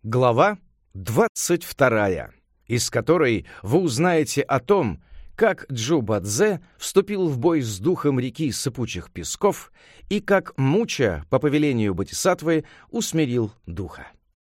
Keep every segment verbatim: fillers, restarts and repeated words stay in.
Глава двадцать вторая, из которой вы узнаете о том, как Джу-Бадзе вступил в бой с духом реки сыпучих песков и как Муча, по повелению Бодхисаттвы, усмирил духа.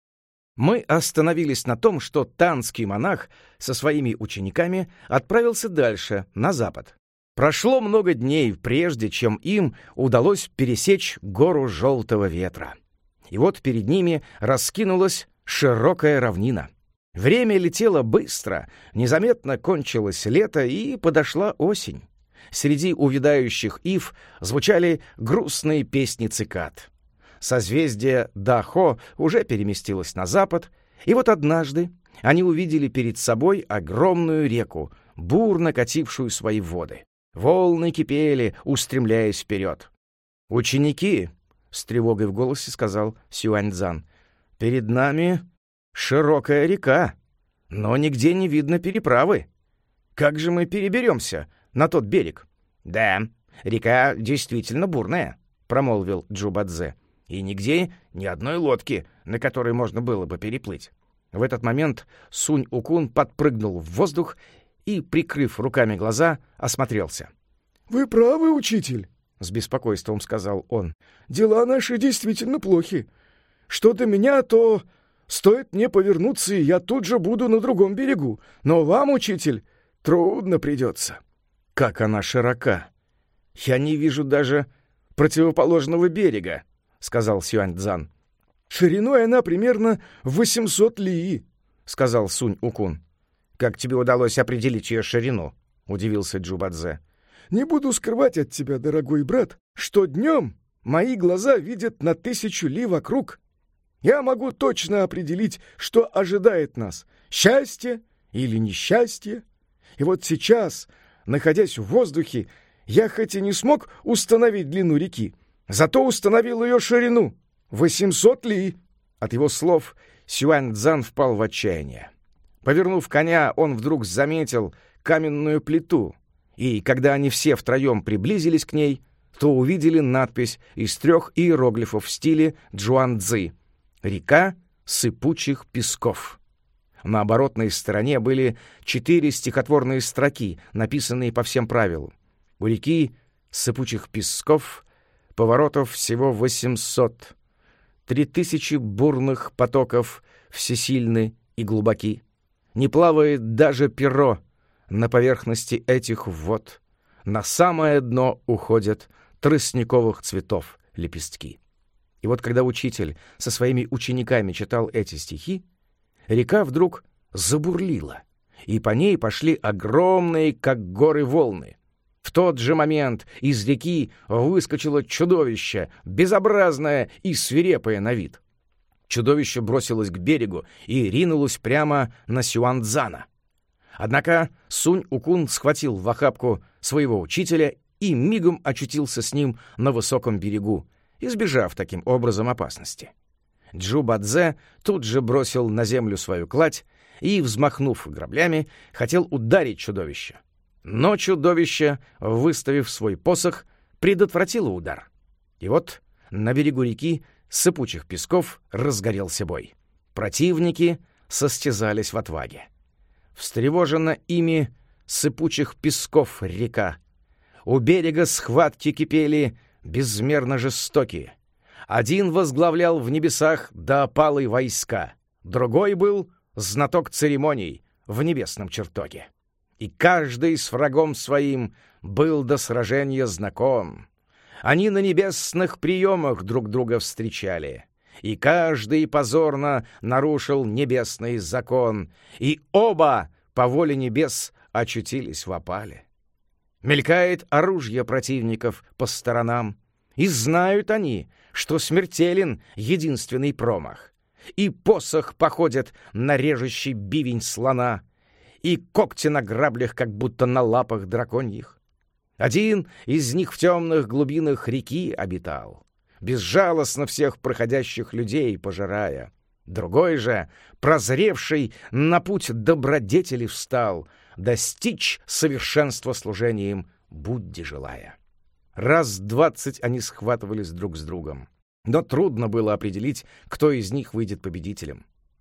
Мы остановились на том, что танский монах со своими учениками отправился дальше, на запад. Прошло много дней, прежде чем им удалось пересечь гору Желтого Ветра. И вот перед ними раскинулась широкая равнина. Время летело быстро, незаметно кончилось лето и подошла осень. Среди увядающих ив звучали грустные песни цикад. Созвездие Дахо уже переместилось на запад, и вот однажды они увидели перед собой огромную реку, бурно катившую свои воды. Волны кипели, устремляясь вперед. «Ученики!» — с тревогой в голосе сказал Сюаньцзан. «Перед нами широкая река, но нигде не видно переправы. Как же мы переберемся на тот берег?» «Да, река действительно бурная», — промолвил Джу-Бадзе. «И нигде ни одной лодки, на которой можно было бы переплыть». В этот момент Сунь-Укун подпрыгнул в воздух и, прикрыв руками глаза, осмотрелся. «Вы правы, учитель», — с беспокойством сказал он. «Дела наши действительно плохи. Что до меня, то стоит мне повернуться, и я тут же буду на другом берегу. Но вам, учитель, трудно придется». «Как она широка! Я не вижу даже противоположного берега», — сказал Сюаньцзан. «Шириной она примерно восемьсот лии», — сказал Сунь-Укун. «Как тебе удалось определить ее ширину?» — удивился Джу-Бадзе. «Не буду скрывать от тебя, дорогой брат, что днем мои глаза видят на тысячу ли вокруг. Я могу точно определить, что ожидает нас — счастье или несчастье. И вот сейчас, находясь в воздухе, я хоть и не смог установить длину реки, зато установил ее ширину — восемьсот ли». От его слов Сюаньцзан впал в отчаяние. Повернув коня, он вдруг заметил каменную плиту, и когда они все втроем приблизились к ней, то увидели надпись из трех иероглифов в стиле Джуанцзы: «Река сыпучих песков». На оборотной стороне были четыре стихотворные строки, написанные по всем правилам. У реки сыпучих песков поворотов всего восемьсот. Три тысячи бурных потоков всесильны и глубоки. Не плавает даже перо на поверхности этих вод. На самое дно уходят тростниковых цветов лепестки. И вот когда учитель со своими учениками читал эти стихи, река вдруг забурлила, и по ней пошли огромные, как горы, волны. В тот же момент из реки выскочило чудовище, безобразное и свирепое на вид. Чудовище бросилось к берегу и ринулось прямо на Сюаньцзана. Однако Сунь-Укун схватил в охапку своего учителя и мигом очутился с ним на высоком берегу, избежав таким образом опасности. Джу-Бадзе тут же бросил на землю свою кладь и, взмахнув граблями, хотел ударить чудовище. Но чудовище, выставив свой посох, предотвратило удар. И вот на берегу реки сыпучих песков разгорелся бой. Противники состязались в отваге. Встревожена ими сыпучих песков река. У берега схватки кипели безмерно жестокие. Один возглавлял в небесах до опалы войска, другой был знаток церемоний в небесном чертоге. И каждый с врагом своим был до сражения знаком. Они на небесных приемах друг друга встречали, и каждый позорно нарушил небесный закон, и оба по воле небес очутились в опале. Мелькает оружие противников по сторонам, и знают они, что смертелен единственный промах, и посох походит на режущий бивень слона, и когти на граблях, как будто на лапах драконьих. Один из них в темных глубинах реки обитал, безжалостно всех проходящих людей пожирая. Другой же, прозревший, на путь добродетели встал, достичь совершенства служением Будде желая. Раз двадцать они схватывались друг с другом, но трудно было определить, кто из них выйдет победителем.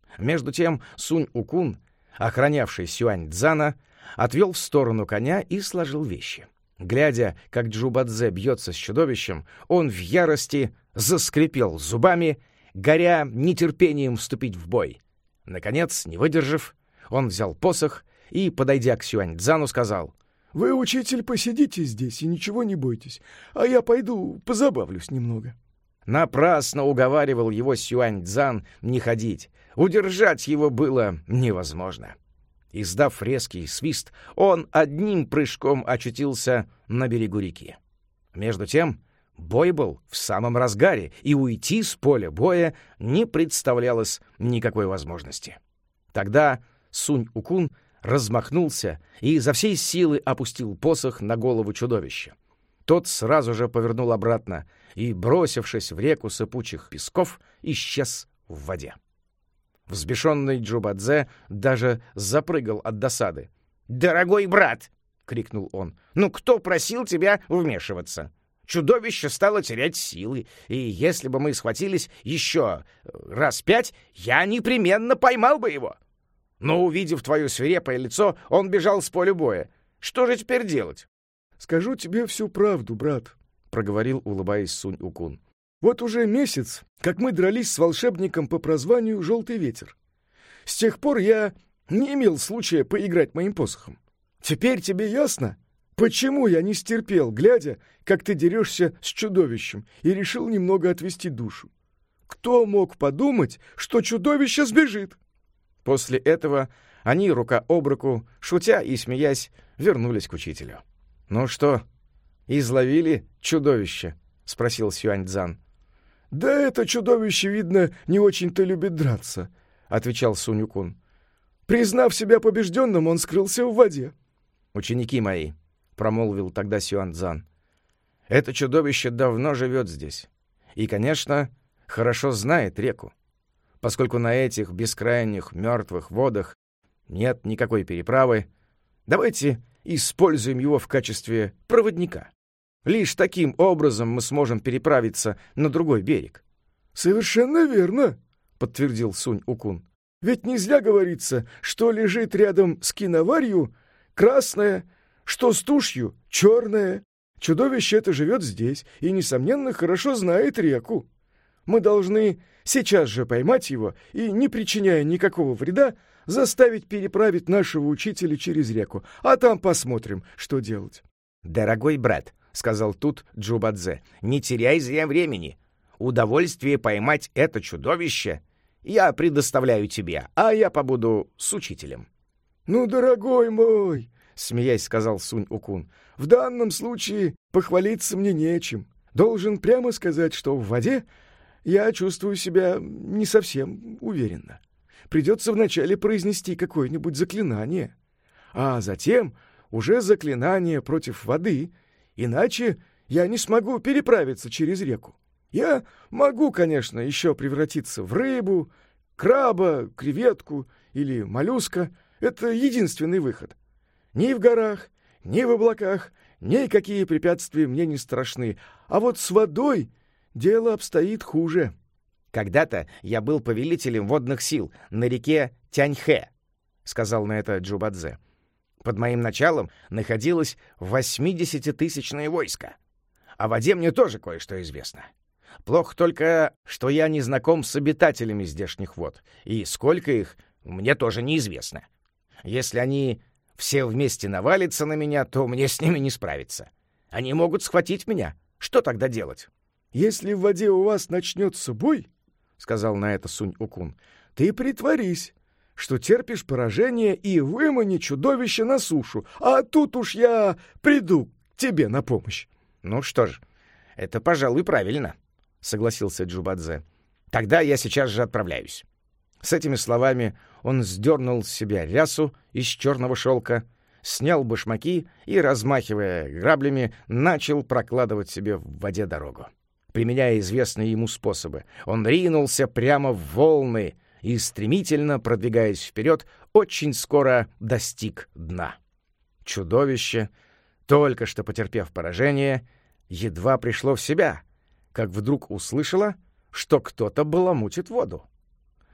Между тем Сунь-Укун, охранявший Сюань-Цзана, отвел в сторону коня и сложил вещи. Глядя, как Чжубадзе бьется с чудовищем, он в ярости заскрипел зубами, горя нетерпением вступить в бой. Наконец, не выдержав, он взял посох и, подойдя к Сюань-Цзану, сказал: «Вы, учитель, посидите здесь и ничего не бойтесь, а я пойду позабавлюсь немного». Напрасно уговаривал его Сюань-Цзан не ходить. Удержать его было невозможно. Издав резкий свист, он одним прыжком очутился на берегу реки. Между тем бой был в самом разгаре, и уйти с поля боя не представлялось никакой возможности. Тогда Сунь-Укун размахнулся и изо всей силы опустил посох на голову чудовища. Тот сразу же повернул обратно и, бросившись в реку сыпучих песков, исчез в воде. Взбешенный Чжубадзе даже запрыгал от досады. «Дорогой брат!» — крикнул он. «Ну кто просил тебя вмешиваться? Чудовище стало терять силы, и если бы мы схватились еще раз пять, я непременно поймал бы его. Но, увидев твое свирепое лицо, он бежал с поля боя. Что же теперь делать?» «Скажу тебе всю правду, брат», — проговорил, улыбаясь Сунь-Укун. «Вот уже месяц, как мы дрались с волшебником по прозванию «Желтый ветер». С тех пор я не имел случая поиграть моим посохом. Теперь тебе ясно, почему я не стерпел, глядя, как ты дерешься с чудовищем, и решил немного отвести душу? Кто мог подумать, что чудовище сбежит?» После этого они рука об руку, шутя и смеясь, вернулись к учителю. «Ну что, изловили чудовище?» — спросил Сюань-Цзан. «Да это чудовище, видно, не очень-то любит драться», — отвечал Сунь-Укун. «Признав себя побежденным, он скрылся в воде». «Ученики мои», — промолвил тогда Сюань-Цзан, — «это чудовище давно живет здесь и, конечно, хорошо знает реку. Поскольку на этих бескрайних мертвых водах нет никакой переправы, давайте используем его в качестве проводника. Лишь таким образом мы сможем переправиться на другой берег». «Совершенно верно», — подтвердил Сунь-Укун. «Ведь не зря говорится, что лежит рядом с киноварью красное, что с тушью черное. Чудовище это живет здесь и, несомненно, хорошо знает реку. Мы должны сейчас же поймать его и, не причиняя никакого вреда, заставить переправить нашего учителя через реку, а там посмотрим, что делать». «Дорогой брат», — сказал тут Чжубадзе, — «не теряй зря времени. Удовольствие поймать это чудовище я предоставляю тебе, а я побуду с учителем». «Ну, дорогой мой», — смеясь сказал Сунь-Укун, — «в данном случае похвалиться мне нечем. Должен прямо сказать, что в воде я чувствую себя не совсем уверенно. Придется вначале произнести какое-нибудь заклинание, а затем уже заклинание против воды, иначе я не смогу переправиться через реку. Я могу, конечно, еще превратиться в рыбу, краба, креветку или моллюска. Это единственный выход. Ни в горах, ни в облаках никакие препятствия мне не страшны, а вот с водой дело обстоит хуже». «Когда-то я был повелителем водных сил на реке Тяньхэ», — сказал на это Чжубадзе. «Под моим началом находилось восьмидесятитысячное войско. О воде мне тоже кое-что известно. Плохо только, что я не знаком с обитателями здешних вод, и сколько их, мне тоже неизвестно. Если они все вместе навалятся на меня, то мне с ними не справиться. Они могут схватить меня. Что тогда делать?» «Если в воде у вас начнется бой, — сказал на это Сунь-Укун, — ты притворись, что терпишь поражение, и вымани чудовище на сушу, а тут уж я приду к тебе на помощь». «Ну что ж, это, пожалуй, правильно», — согласился Чжубадзе. «Тогда я сейчас же отправляюсь». С этими словами он сдернул с себя рясу из черного шелка, снял башмаки и, размахивая граблями, начал прокладывать себе в воде дорогу. Применяя известные ему способы, он ринулся прямо в волны и, стремительно продвигаясь вперед, очень скоро достиг дна. Чудовище, только что потерпев поражение, едва пришло в себя, как вдруг услышало, что кто-то баламутит воду.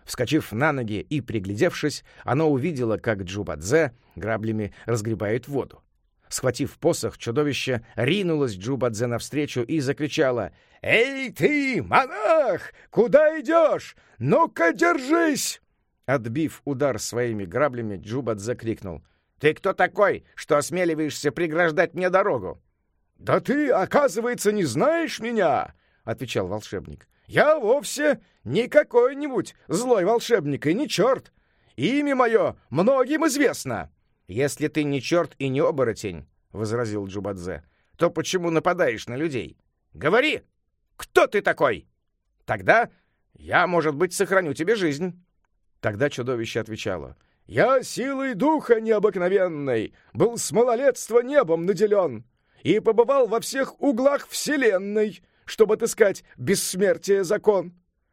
Вскочив на ноги и приглядевшись, оно увидело, как Джубадзе граблями разгребает воду. Схватив посох, чудовище ринулось Джубадзе навстречу и закричало: «Эй ты, монах! Куда идешь? Ну-ка, держись!» Отбив удар своими граблями, Джубадзе крикнул: «Ты кто такой, что осмеливаешься преграждать мне дорогу?» «Да ты, оказывается, не знаешь меня!» — отвечал волшебник. «Я вовсе не какой-нибудь злой волшебник и не черт. Имя мое многим известно». «Если ты не черт и не оборотень, — возразил Джубадзе, — то почему нападаешь на людей? Говори, кто ты такой? Тогда я, может быть, сохраню тебе жизнь». Тогда чудовище отвечало: «Я силой духа необыкновенной был с малолетства небом наделен и побывал во всех углах вселенной, чтобы отыскать бессмертие закон.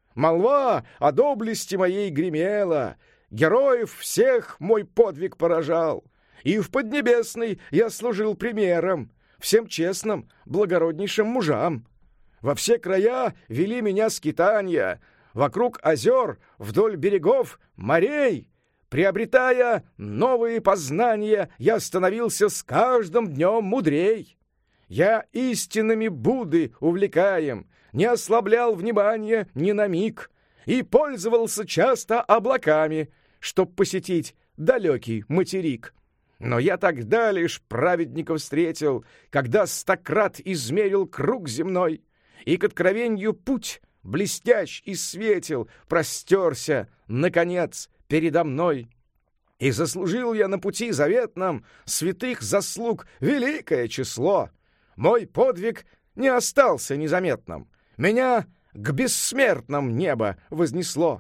Молва о доблести моей гремела, героев всех мой подвиг поражал, и в Поднебесной я служил примером всем честным, благороднейшим мужам. Во все края вели меня скитанья, вокруг озер, вдоль берегов морей. Приобретая новые познания, я становился с каждым днем мудрей. Я истинами Будды увлекаем, не ослаблял внимания ни на миг и пользовался часто облаками, чтоб посетить далекий материк. Но я тогда лишь праведников встретил, когда стократ измерил круг земной, и к откровению путь блестящ и светил простерся, наконец, передо мной. И заслужил я на пути заветном святых заслуг великое число. Мой подвиг не остался незаметным, меня к бессмертным небо вознесло.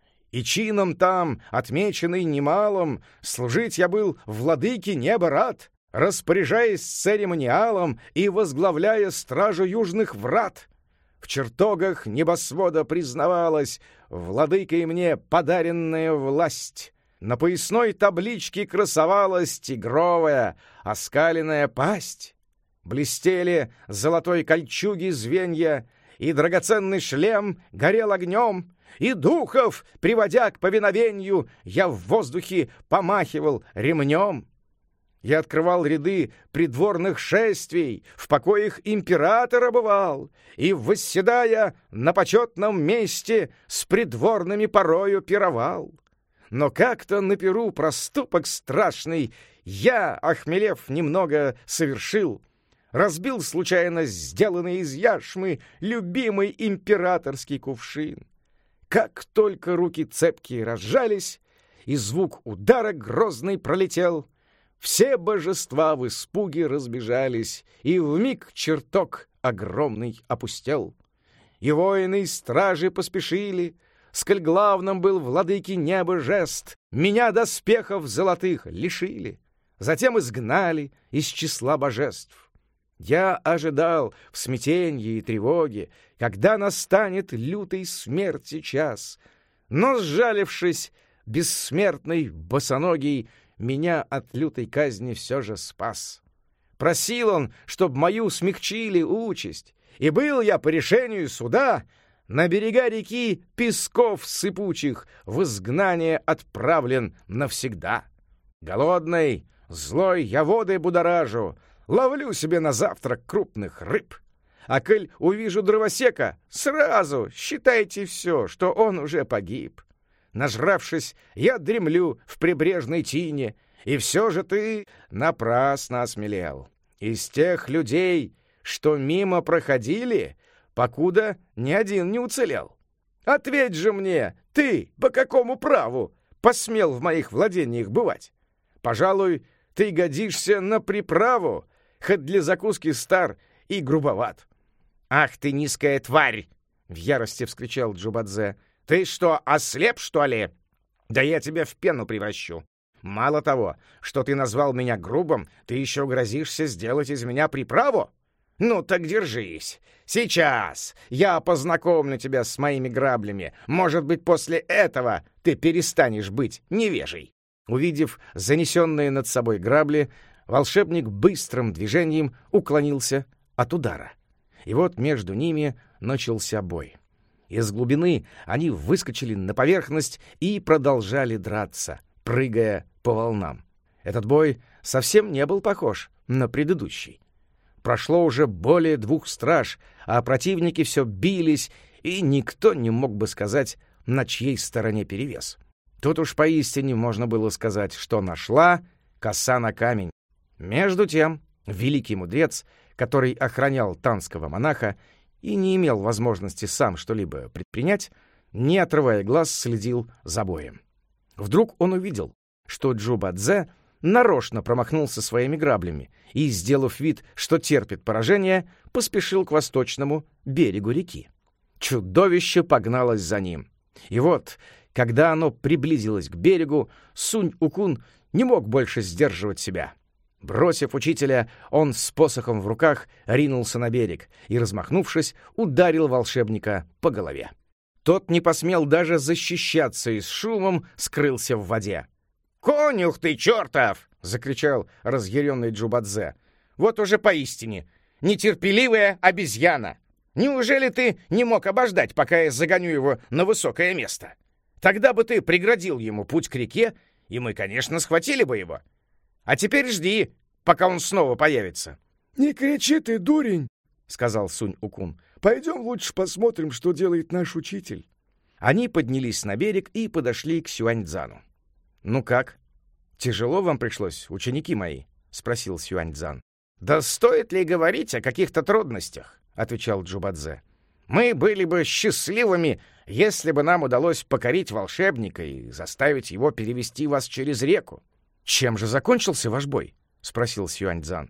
И чином там, отмеченный немалым, служить я был владыке неба рад, распоряжаясь церемониалом и возглавляя стражу южных врат. В чертогах небосвода признавалась владыкой мне подаренная власть. На поясной табличке красовалась тигровая, оскаленная пасть. Блестели золотой кольчуги звенья, и драгоценный шлем горел огнем, и духов, приводя к повиновению, я в воздухе помахивал ремнем. Я открывал ряды придворных шествий, в покоях императора бывал, и, восседая на почетном месте, с придворными порою пировал. Но как-то на пиру проступок страшный я, охмелев немного, совершил. Разбил случайно сделанный из яшмы любимый императорский кувшин. Как только руки цепкие разжались, и звук удара грозный пролетел, все божества в испуге разбежались, и вмиг чертог огромный опустел. И воины и стражи поспешили, сколь главным был владыки неба жест, меня доспехов золотых лишили, затем изгнали из числа божеств. Я ожидал в смятенье и тревоге, когда настанет лютой смерти час, но, сжалившись, бессмертный босоногий меня от лютой казни все же спас. Просил он, чтоб мою смягчили участь, и был я по решению суда на берега реки песков сыпучих в изгнание отправлен навсегда. Голодный, злой я воды будоражу, ловлю себе на завтрак крупных рыб. А коль увижу дровосека, сразу считайте все, что он уже погиб. Нажравшись, я дремлю в прибрежной тине, и все же ты напрасно осмелел. Из тех людей, что мимо проходили, покуда ни один не уцелел. Ответь же мне, ты по какому праву посмел в моих владениях бывать? Пожалуй, ты годишься на приправу, хоть для закуски стар и грубоват. «Ах ты, низкая тварь!» — в ярости вскричал Джубадзе. «Ты что, ослеп, что ли? Да я тебя в пену превращу. Мало того, что ты назвал меня грубым, ты еще грозишься сделать из меня приправу? Ну так держись. Сейчас я познакомлю тебя с моими граблями. Может быть, после этого ты перестанешь быть невежей». Увидев занесенные над собой грабли, волшебник быстрым движением уклонился от удара. И вот между ними начался бой. Из глубины они выскочили на поверхность и продолжали драться, прыгая по волнам. Этот бой совсем не был похож на предыдущий. Прошло уже более двух страж, а противники все бились, и никто не мог бы сказать, на чьей стороне перевес. Тут уж поистине можно было сказать, что нашла коса на камень. Между тем, великий мудрец, который охранял танского монаха и не имел возможности сам что-либо предпринять, не отрывая глаз, следил за боем. Вдруг он увидел, что Джубадзе нарочно промахнулся своими граблями и, сделав вид, что терпит поражение, поспешил к восточному берегу реки. Чудовище погналось за ним. И вот, когда оно приблизилось к берегу, Сунь-Укун не мог больше сдерживать себя. Бросив учителя, он с посохом в руках ринулся на берег и, размахнувшись, ударил волшебника по голове. Тот не посмел даже защищаться и с шумом скрылся в воде. «Конюх ты, чертов!» — закричал разъяренный Джубадзе. «Вот уже поистине нетерпеливая обезьяна! Неужели ты не мог обождать, пока я загоню его на высокое место? Тогда бы ты преградил ему путь к реке, и мы, конечно, схватили бы его. А теперь жди, пока он снова появится». «Не кричи ты, дурень!» — сказал Сунь-Укун. «Пойдем лучше посмотрим, что делает наш учитель». Они поднялись на берег и подошли к Сюаньцзану. «Ну как? Тяжело вам пришлось, ученики мои?» — спросил Сюаньцзан. «Да стоит ли говорить о каких-то трудностях?» — отвечал Джубадзе. «Мы были бы счастливыми, если бы нам удалось покорить волшебника и заставить его перевести вас через реку». «Чем же закончился ваш бой?» — спросил Сюаньцзан.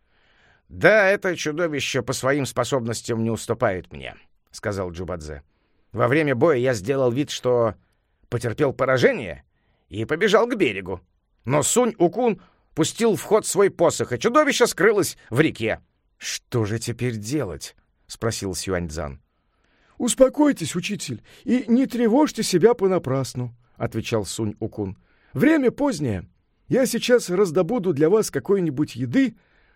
«Да, это чудовище по своим способностям не уступает мне», — сказал Джубадзе. «Во время боя я сделал вид, что потерпел поражение, и побежал к берегу. Но Сунь-Укун пустил в ход свой посох, и чудовище скрылось в реке». «Что же теперь делать?» — спросил Сюаньцзан. «Успокойтесь, учитель, и не тревожьте себя понапрасну», — отвечал Сунь-Укун. «Время позднее. Я сейчас раздобуду для вас какой-нибудь еды,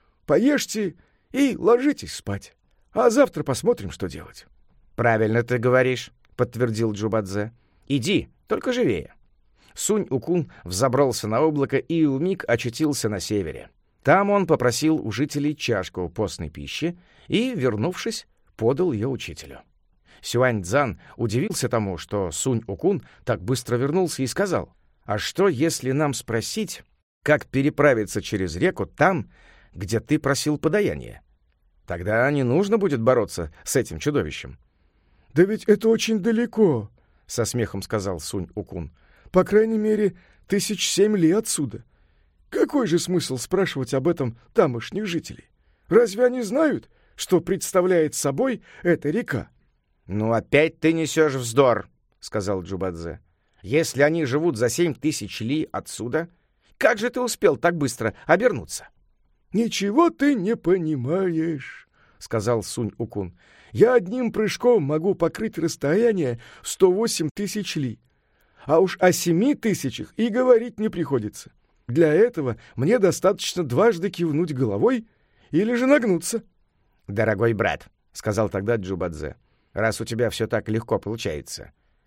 поешьте и ложитесь спать. А завтра посмотрим, что делать». «Правильно ты говоришь», — подтвердил Джубадзе. «Иди, только живее». Сунь-Укун взобрался на облако и вмиг очутился на севере. Там он попросил у жителей чашку постной пищи и, вернувшись, подал ее учителю. Сюаньцзан удивился тому, что Сунь-Укун так быстро вернулся, и сказал: «А что, если нам спросить, как переправиться через реку там, где ты просил подаяния? Тогда не нужно будет бороться с этим чудовищем». «Да ведь это очень далеко», — со смехом сказал Сунь-Укун. «По крайней мере, тысяч семь ли отсюда. Какой же смысл спрашивать об этом тамошних жителей? Разве они знают, что представляет собой эта река?» «Ну, опять ты несешь вздор», — сказал Джубадзе. «Если они живут за семь тысяч ли отсюда, как же ты успел так быстро обернуться?» «Ничего ты не понимаешь», — сказал Сунь-Укун. «Я одним прыжком могу покрыть расстояние сто восемь тысяч ли. А уж о семи тысячах и говорить не приходится. Для этого мне достаточно дважды кивнуть головой или же нагнуться». «Дорогой брат», — сказал тогда Джубадзе, — «раз у тебя все так легко получается,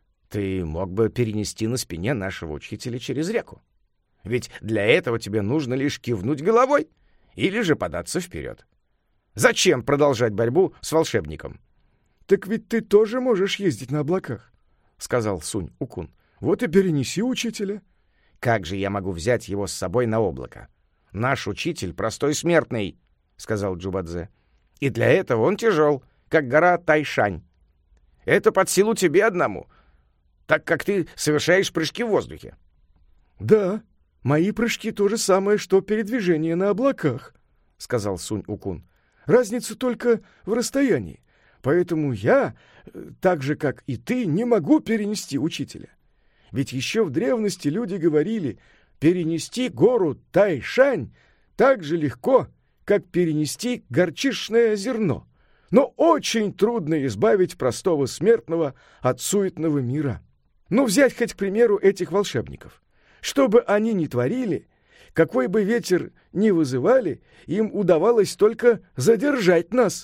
ты мог бы перенести на спине нашего учителя через реку. Ведь для этого тебе нужно лишь кивнуть головой или же податься вперед. Зачем продолжать борьбу с волшебником?» «Так ведь ты тоже можешь ездить на облаках», — сказал Сунь-Укун. «Вот и перенеси учителя». «Как же я могу взять его с собой на облако? Наш учитель простой смертный», — сказал Джубадзе. «И для этого он тяжел, как гора Тайшань. Это под силу тебе одному, так как ты совершаешь прыжки в воздухе». «Да, мои прыжки то же самое, что передвижение на облаках», — сказал Сунь-Укун. «Разница только в расстоянии. Поэтому я, так же, как и ты, не могу перенести учителя. Ведь еще в древности люди говорили, перенести гору Тайшань так же легко, как перенести горчичное зерно. Но очень трудно избавить простого смертного от суетного мира. Ну, взять хоть, к примеру, этих волшебников. Что бы они ни творили, какой бы ветер ни вызывали, им удавалось только задержать нас.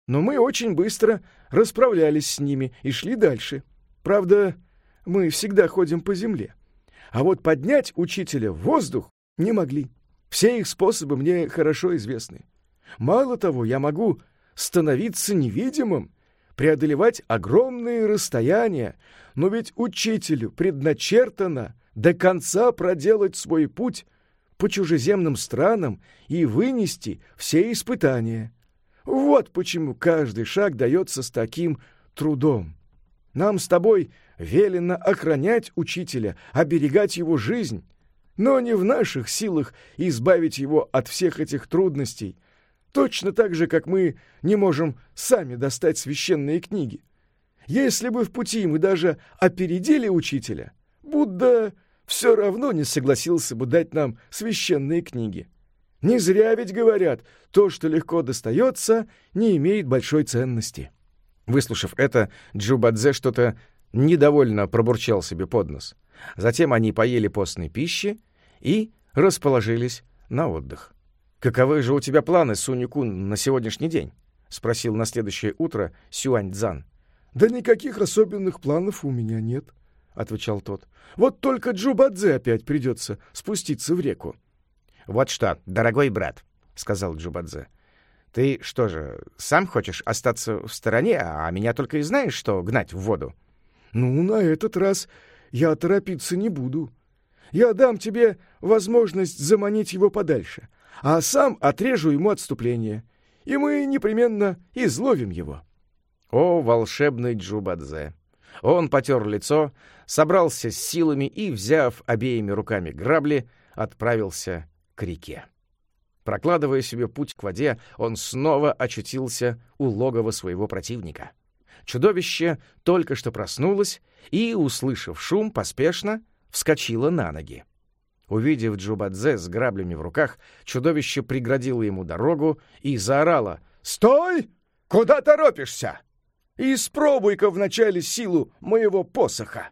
Но мы очень быстро расправлялись с ними и шли дальше. Правда, мы всегда ходим по земле. А вот поднять учителя в воздух не могли. Все их способы мне хорошо известны. Мало того, я могу становиться невидимым, преодолевать огромные расстояния, но ведь учителю предначертано до конца проделать свой путь по чужеземным странам и вынести все испытания. Вот почему каждый шаг дается с таким трудом. Нам с тобой велено охранять учителя, оберегать его жизнь, но не в наших силах избавить его от всех этих трудностей, точно так же, как мы не можем сами достать священные книги. Если бы в пути мы даже опередили учителя, Будда все равно не согласился бы дать нам священные книги. Не зря ведь говорят, то, что легко достается, не имеет большой ценности. Выслушав это, Джубадзе что-то недовольно пробурчал себе под нос. Затем они поели постной пищи и расположились на отдых. «Каковы же у тебя планы, Сунь-кун, на сегодняшний день?» — спросил на следующее утро Сюань-дзан. «Да никаких особенных планов у меня нет», — отвечал тот. «Вот только Джубадзе опять придется спуститься в реку». «Вот что, дорогой брат», — сказал Джубадзе, — «ты что же, сам хочешь остаться в стороне, а меня только и знаешь, что гнать в воду?» «Ну, на этот раз я торопиться не буду. Я дам тебе возможность заманить его подальше, а сам отрежу ему отступление, и мы непременно изловим его». О, волшебный Джубадзе! Он потер лицо, собрался с силами и, взяв обеими руками грабли, отправился к реке. Прокладывая себе путь к воде, он снова очутился у логова своего противника. Чудовище только что проснулось и, услышав шум, поспешно вскочило на ноги. Увидев Джубадзе с граблями в руках, чудовище преградило ему дорогу и заорало: «Стой! Куда торопишься? Испробуй-ка вначале силу моего посоха!»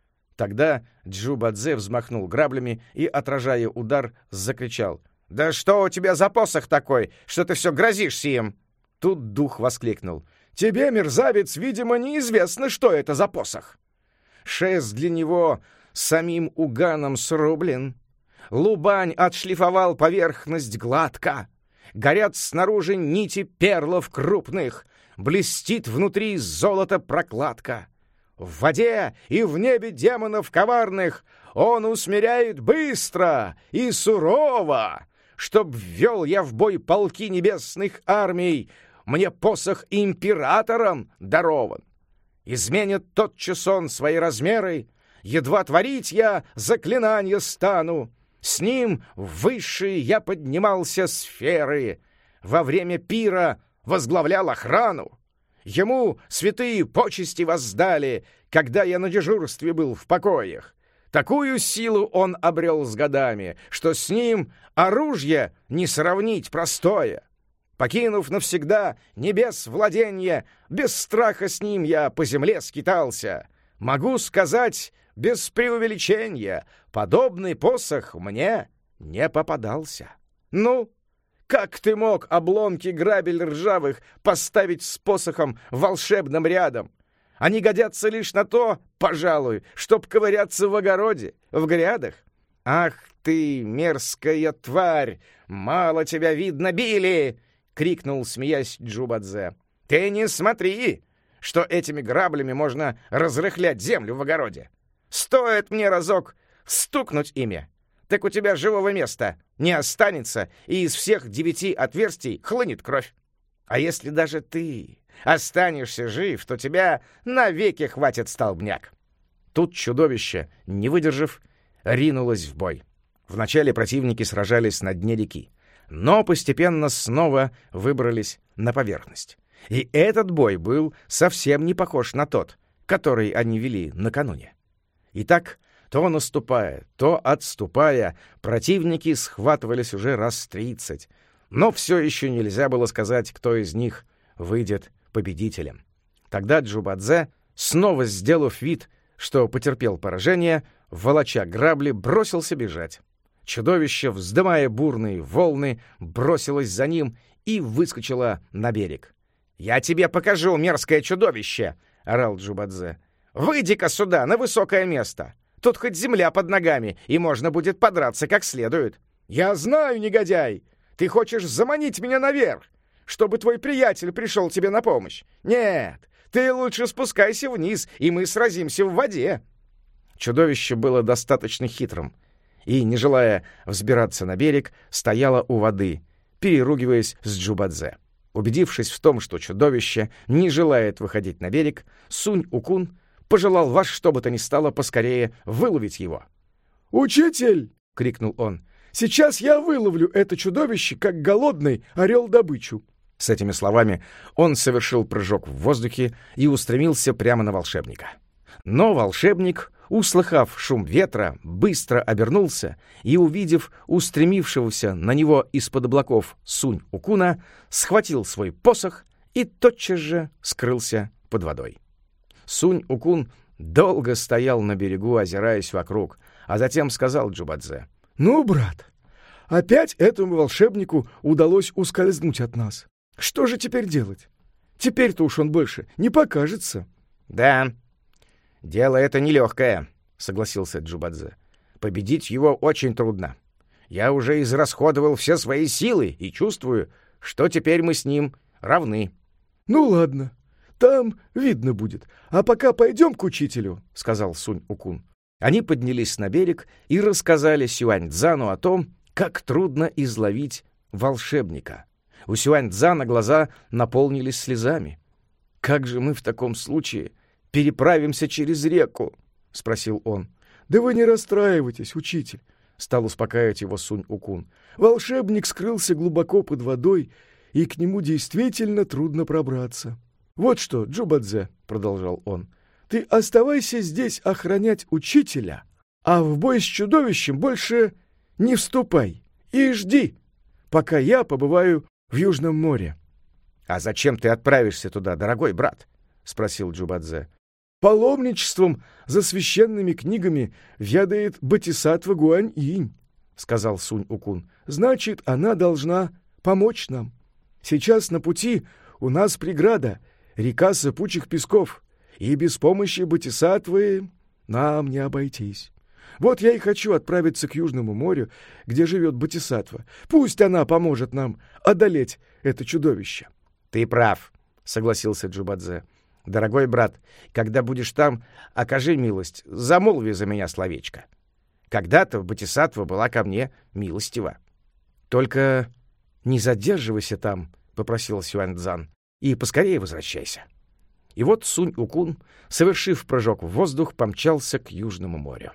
Тогда Джубадзе взмахнул граблями и, отражая удар, закричал: «Да что у тебя за посох такой, что ты все грозишься им?» Тут дух воскликнул: «Тебе, мерзавец, видимо, неизвестно, что это за посох. Шест для него самим уганом срублен. Лубань отшлифовал поверхность гладко. Горят снаружи нити перлов крупных, блестит внутри золото прокладка. В воде и в небе демонов коварных он усмиряет быстро и сурово. Чтоб ввел я в бой полки небесных армий, мне посох императором дарован. Изменит тотчас он свои размеры, едва творить я заклинанье стану. С ним в высшие я поднимался сферы, во время пира возглавлял охрану. Ему святые почести воздали, когда я на дежурстве был в покоях. Такую силу он обрел с годами, что с ним оружие не сравнить простое. Покинув навсегда небес владенье, без страха с ним я по земле скитался. Могу сказать без преувеличения, подобный посох мне не попадался. Ну, как ты мог обломки грабель ржавых поставить с посохом волшебным рядом? Они годятся лишь на то, пожалуй, чтоб ковыряться в огороде, в грядах. Ах ты, мерзкая тварь! Мало тебя, видно, били! — крикнул, смеясь, Джубадзе. Ты не смотри, что этими граблями можно разрыхлять землю в огороде. Стоит мне разок стукнуть ими, так у тебя живого места не останется, и из всех девяти отверстий хлынет кровь. А если даже ты останешься жив, то тебя навеки хватит столбняк». Тут чудовище, не выдержав, ринулось в бой. Вначале противники сражались на дне реки, но постепенно снова выбрались на поверхность. И этот бой был совсем не похож на тот, который они вели накануне. Итак, то наступая, то отступая, противники схватывались уже раз тридцать, но все еще нельзя было сказать, кто из них выйдет победителем. Тогда Джубадзе, снова сделав вид, что потерпел поражение, волоча грабли, бросился бежать. Чудовище, вздымая бурные волны, бросилось за ним и выскочило на берег. «Я тебе покажу, мерзкое чудовище!» — орал Джубадзе. «Выйди-ка сюда, на высокое место! Тут хоть земля под ногами, и можно будет подраться как следует!» «Я знаю, негодяй! Ты хочешь заманить меня наверх, чтобы твой приятель пришел тебе на помощь! Нет, ты лучше спускайся вниз, и мы сразимся в воде!» Чудовище было достаточно хитрым и, не желая взбираться на берег, стояло у воды, переругиваясь с Джубадзе. Убедившись в том, что чудовище не желает выходить на берег, Сунь-Укун пожелал во что бы то ни стало поскорее выловить его. «Учитель!» — крикнул он. «Сейчас я выловлю это чудовище, как голодный орел добычу!» С этими словами он совершил прыжок в воздухе и устремился прямо на волшебника. Но волшебник, услыхав шум ветра, быстро обернулся и, увидев устремившегося на него из-под облаков Сунь-Укуна, схватил свой посох и тотчас же скрылся под водой. Сунь-Укун долго стоял на берегу, озираясь вокруг, а затем сказал Джубадзе: «Ну, брат, опять этому волшебнику удалось ускользнуть от нас. Что же теперь делать? Теперь-то уж он больше не покажется». «Да, дело это нелегкое», — согласился Джубадзе. «Победить его очень трудно. Я уже израсходовал все свои силы и чувствую, что теперь мы с ним равны». «Ну ладно, там видно будет. А пока пойдем к учителю», — сказал Сунь-Укун. Они поднялись на берег и рассказали Сюань-Дзану о том, как трудно изловить волшебника. У Сюань-Дзана глаза наполнились слезами. «Как же мы в таком случае переправимся через реку?» — спросил он. «Да вы не расстраивайтесь, учитель», — стал успокаивать его Сунь-Укун. «Волшебник скрылся глубоко под водой, и к нему действительно трудно пробраться. Вот что, Джубадзе», — продолжал он, — «ты оставайся здесь охранять учителя, а в бой с чудовищем больше не вступай и жди, пока я побываю в Южном море». «А зачем ты отправишься туда, дорогой брат?» — спросил Джубадзе. «Паломничеством за священными книгами ведает Бодхисаттва Гуань-инь», — сказал Сунь-Укун. «Значит, она должна помочь нам. Сейчас на пути у нас преграда — река сыпучих песков, и без помощи Бодхисаттвы нам не обойтись. Вот я и хочу отправиться к Южному морю, где живет Бодхисаттва. Пусть она поможет нам одолеть это чудовище». «Ты прав», — согласился Джубадзе. «Дорогой брат, когда будешь там, окажи милость, замолви за меня словечко. Когда-то Бодхисаттва была ко мне милостива». «Только не задерживайся там», — попросил Сюань-Дзан, — «и поскорее возвращайся». И вот Сунь-Укун, совершив прыжок в воздух, помчался к Южному морю.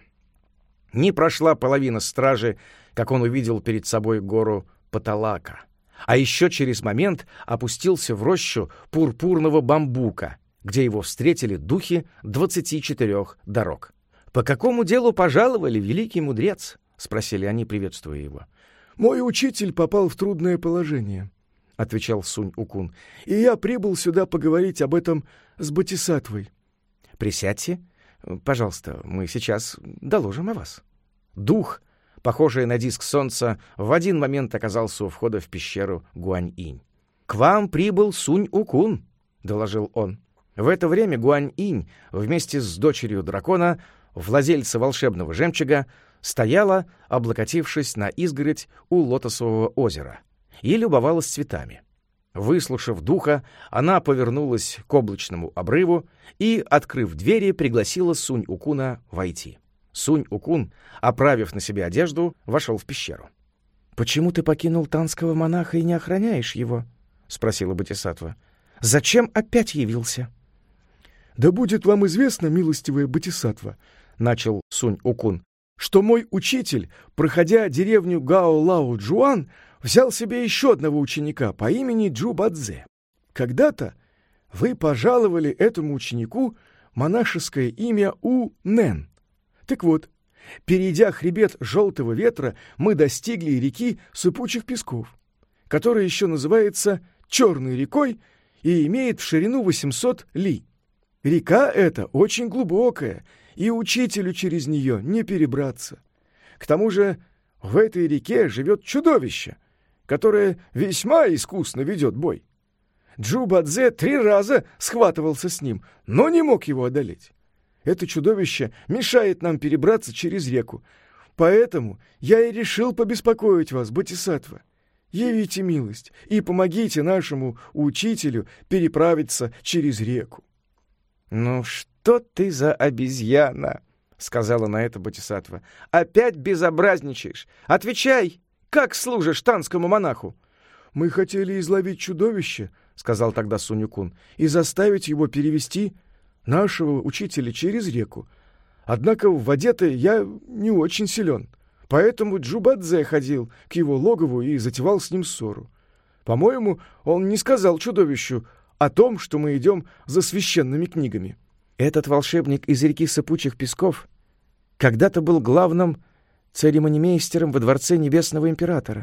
Не прошла половина стражи, как он увидел перед собой гору Паталака, а еще через момент опустился в рощу пурпурного бамбука, где его встретили духи двадцати четырех дорог. «По какому делу пожаловали, великий мудрец?» — спросили они, приветствуя его. «Мой учитель попал в трудное положение», — отвечал Сунь-Укун, — «и я прибыл сюда поговорить об этом с Бодхисаттвой». «Присядьте. Пожалуйста, мы сейчас доложим о вас». Дух, похожий на диск солнца, в один момент оказался у входа в пещеру Гуань-инь. «К вам прибыл Сунь-Укун», — доложил он. В это время Гуань-инь вместе с дочерью дракона, владельца волшебного жемчуга, стояла, облокотившись на изгородь у лотосового озера, и любовалась цветами. Выслушав духа, она повернулась к облачному обрыву и, открыв двери, пригласила Сунь-Укуна войти. Сунь-Укун, оправив на себе одежду, вошел в пещеру. «Почему ты покинул танского монаха и не охраняешь его?» — спросила Бодхисаттва. «Зачем опять явился?» «Да будет вам известно, милостивая Бодхисаттва», — начал Сунь-Укун, «что мой учитель, проходя деревню Гао-Лао-Джуан, взял себе еще одного ученика по имени Джубадзе. Когда-то вы пожаловали этому ученику монашеское имя У-Нэн. Так вот, перейдя хребет Желтого ветра, мы достигли реки Сыпучих песков, которая еще называется Черной рекой и имеет в ширину восемьсот ли. Река эта очень глубокая, и учителю через нее не перебраться. К тому же в этой реке живет чудовище, которое весьма искусно ведет бой. Джу-Бадзе три раза схватывался с ним, но не мог его одолеть. Это чудовище мешает нам перебраться через реку. Поэтому я и решил побеспокоить вас, Бодхисаттва. Явите милость и помогите нашему учителю переправиться через реку». «Ну что ты за обезьяна?» — сказала на это Бодхисаттва. «Опять безобразничаешь. Отвечай, как служишь танскому монаху?» «Мы хотели изловить чудовище, — сказал тогда Сунь-Укун, — и заставить его перевести нашего учителя через реку. Однако в воде-то я не очень силен, поэтому Джу-Бадзе ходил к его логову и затевал с ним ссору. По-моему, он не сказал чудовищу о том, что мы идем за священными книгами». Этот волшебник из реки Сыпучих Песков когда-то был главным церемонимейстером во дворце Небесного Императора.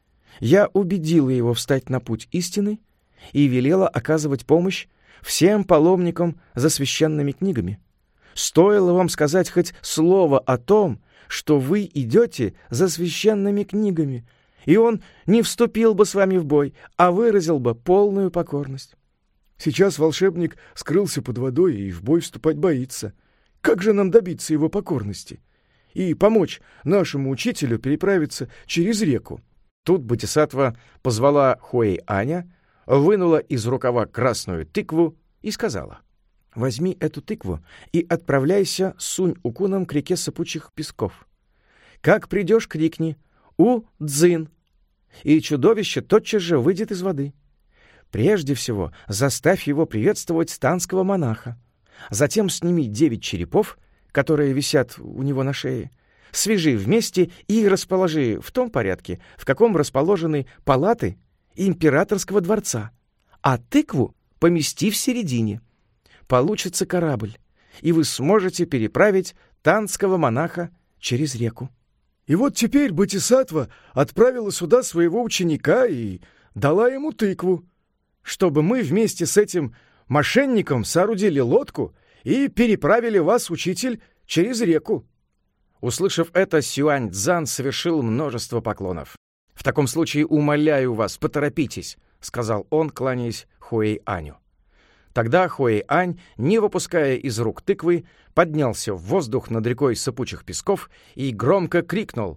Я убедила его встать на путь истины и велела оказывать помощь всем паломникам за священными книгами. Стоило вам сказать хоть слово о том, что вы идете за священными книгами, и он не вступил бы с вами в бой, а выразил бы полную покорность. Сейчас волшебник скрылся под водой и в бой вступать боится. Как же нам добиться его покорности и помочь нашему учителю переправиться через реку?» Тут Бодхисаттва позвала Хуэй-Аня, вынула из рукава красную тыкву и сказала: «Возьми эту тыкву и отправляйся с Сунь-Укуном к реке Сыпучих Песков. Как придешь, крикни «У-дзин!» и чудовище тотчас же выйдет из воды. Прежде всего заставь его приветствовать танского монаха. Затем сними девять черепов, которые висят у него на шее, свяжи вместе и расположи в том порядке, в каком расположены палаты императорского дворца, а тыкву помести в середине. Получится корабль, и вы сможете переправить танского монаха через реку». И вот теперь Бодхисаттва отправила сюда своего ученика и дала ему тыкву, чтобы мы вместе с этим мошенником соорудили лодку и переправили вас, учитель, через реку. Услышав это, Сюань-Цзан совершил множество поклонов. «В таком случае умоляю вас, поторопитесь», — сказал он, кланяясь Хуэй-Аню. Тогда Хуэй-Ань, не выпуская из рук тыквы, поднялся в воздух над рекой Сыпучих Песков и громко крикнул: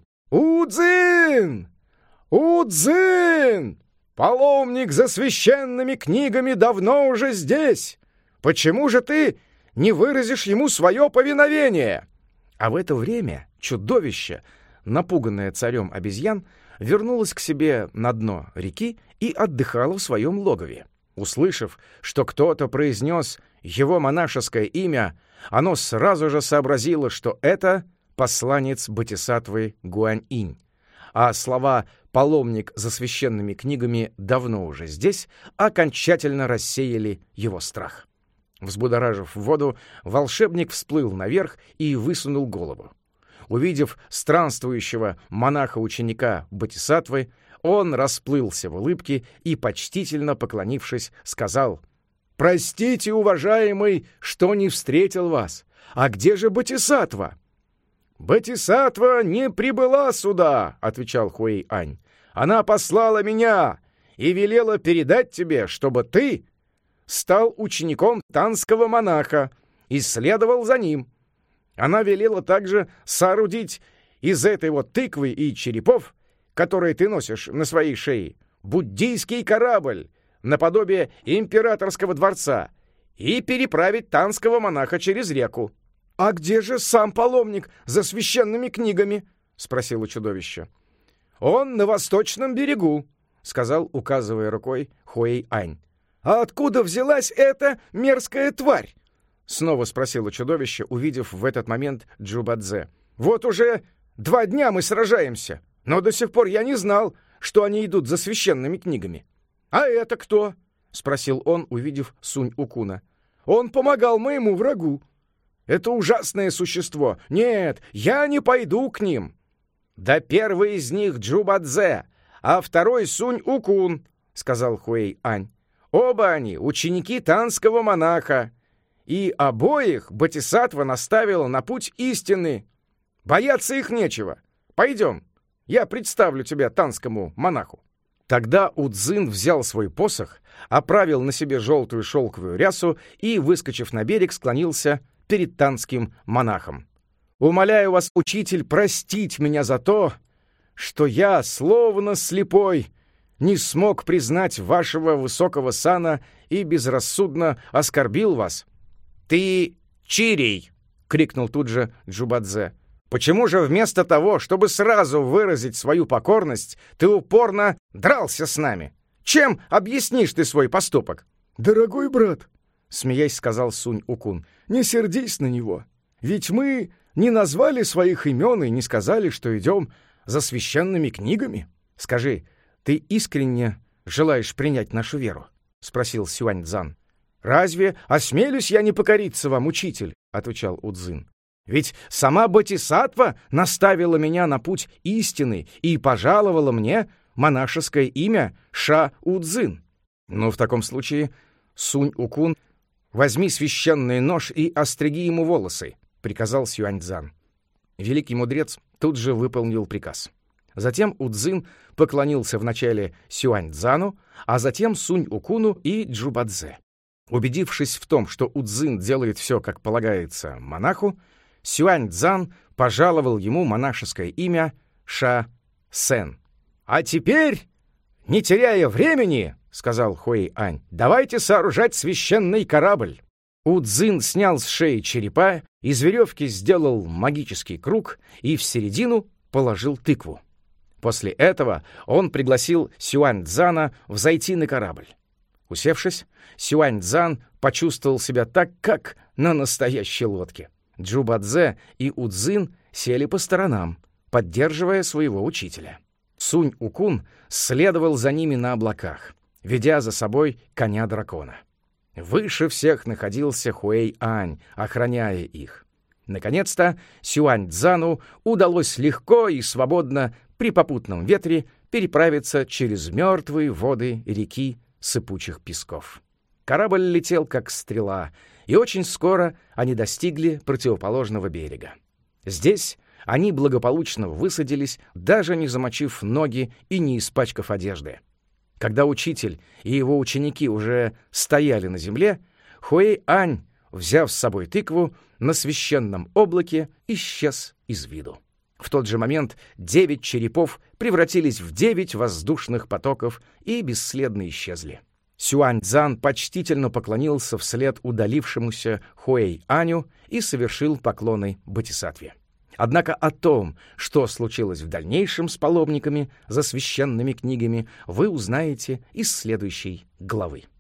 «У-дзин! У-дзин! Паломник за священными книгами давно уже здесь! Почему же ты не выразишь ему свое повиновение?» А в это время чудовище, напуганное царем обезьян, вернулось к себе на дно реки и отдыхало в своем логове. Услышав, что кто-то произнес его монашеское имя, оно сразу же сообразило, что это посланец Бодхисаттвы Гуань-инь, а слова «паломник за священными книгами давно уже здесь» окончательно рассеяли его страх. Взбудоражив воду, волшебник всплыл наверх и высунул голову. Увидев странствующего монаха-ученика Бодхисаттвы, он расплылся в улыбке и, почтительно поклонившись, сказал: «Простите, уважаемый, что не встретил вас. А где же Бодхисаттва?» «Бодхисаттва не прибыла сюда», — отвечал Хуэй-Ань. «Она послала меня и велела передать тебе, чтобы ты стал учеником танского монаха и следовал за ним. Она велела также соорудить из этой вот тыквы и черепов, которые ты носишь на своей шее, буддийский корабль наподобие императорского дворца и переправить танского монаха через реку». «А где же сам паломник за священными книгами?» — спросило чудовище. «Он на восточном берегу», — сказал, указывая рукой, Хуэй-Ань. «А откуда взялась эта мерзкая тварь?» — снова спросило чудовище, увидев в этот момент Джу-Бадзе. «Вот уже два дня мы сражаемся, но до сих пор я не знал, что они идут за священными книгами». «А это кто?» — спросил он, увидев Сунь-Укуна. «Он помогал моему врагу. Это ужасное существо. Нет, я не пойду к ним». «Да первый из них Джу-Бадзе, а второй Сунь-Укун», — сказал Хуэй-Ань. «Оба они ученики танского монаха, и обоих Бодхисаттва наставила на путь истины. Бояться их нечего. Пойдем, я представлю тебя танскому монаху». Тогда Удзин взял свой посох, оправил на себе желтую шелковую рясу и, выскочив на берег, склонился перед танским монахом. «Умоляю вас, учитель, простить меня за то, что я, словно слепой, не смог признать вашего высокого сана и безрассудно оскорбил вас». «Ты чирий!» — крикнул тут же Джубадзе. «Почему же вместо того, чтобы сразу выразить свою покорность, ты упорно дрался с нами? Чем объяснишь ты свой поступок?» «Дорогой брат», — смеясь сказал Сунь-Укун, — «не сердись на него, ведь мы не назвали своих имен и не сказали, что идем за священными книгами». «Скажи, ты искренне желаешь принять нашу веру?» — спросил Сюаньцзан. «Разве осмелюсь я не покориться вам, учитель?» — отвечал Удзин. «Ведь сама Бодхисаттва наставила меня на путь истины и пожаловала мне монашеское имя Ша-Удзин». «Ну, в таком случае, Сунь-Укун, возьми священный нож и остриги ему волосы», — приказал Сюаньцзан. Великий мудрец тут же выполнил приказ. Затем Удзин поклонился вначале Сюаньцзану, а затем Сунь-Укуну и Джубадзе. Убедившись в том, что Удзин делает все, как полагается, монаху, Сюаньцзан пожаловал ему монашеское имя Ша-Сен. «А теперь, не теряя времени, — сказал Хуэй-Ань, — давайте сооружать священный корабль». Удзин снял с шеи черепа, из веревки сделал магический круг и в середину положил тыкву. После этого он пригласил Сюаньцзана взойти на корабль. Усевшись, Сюаньцзан почувствовал себя так, как на настоящей лодке. Джубадзе и Удзин сели по сторонам, поддерживая своего учителя. Сунь-Укун следовал за ними на облаках, ведя за собой коня-дракона. Выше всех находился Хуэй-Ань, охраняя их. Наконец-то Сюаньцзану удалось легко и свободно при попутном ветре переправиться через мертвые воды реки сыпучих песков. Корабль летел как стрела, и очень скоро они достигли противоположного берега. Здесь они благополучно высадились, даже не замочив ноги и не испачкав одежды. Когда учитель и его ученики уже стояли на земле, Хуэй-Ань, взяв с собой тыкву, на священном облаке исчез из виду. В тот же момент девять черепов превратились в девять воздушных потоков и бесследно исчезли. Сюаньцзан почтительно поклонился вслед удалившемуся Хуэй-Аню и совершил поклоны Бодхисаттве. Однако о том, что случилось в дальнейшем с паломниками за священными книгами, вы узнаете из следующей главы.